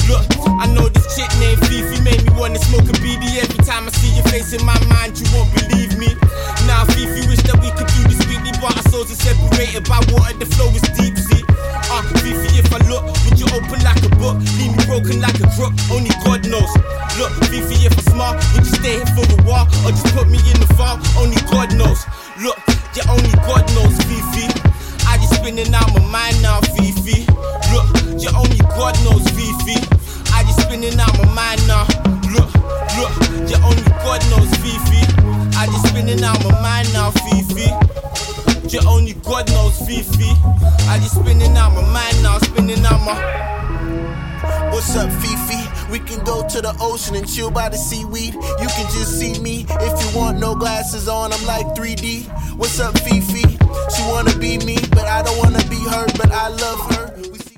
Look, I know this chick named Fifi made me wanna smoke a BD. Every time I see your face in my mind, you won't believe me. Now Fifi wish that we could do this weekly, but our souls are separated by water, the flow is deep, see. Fifi, if I look, would you open like a book? Leave me broken like a crook, only God knows. Look, Fifi, if I'm smart, would you stay here for a while? Or just put me in the file? Only God knows. Look, yeah, only God knows, Fifi. I just spinning out my mind now, Fifi. Look, yeah, only God knows, Fifi. I just spinning out my mind now. Look, yeah, only God knows, Fifi. I just spinning out my mind now, Fifi. Yeah, only God knows, Fifi. I just spinning out my mind now, spinning out my... What's up, Fifi? We can go to the ocean and chill by the seaweed. You can just see me. If you want no glasses on, I'm like 3D. What's up, Fifi? She wanna be me, but I don't wanna be her, but I love her.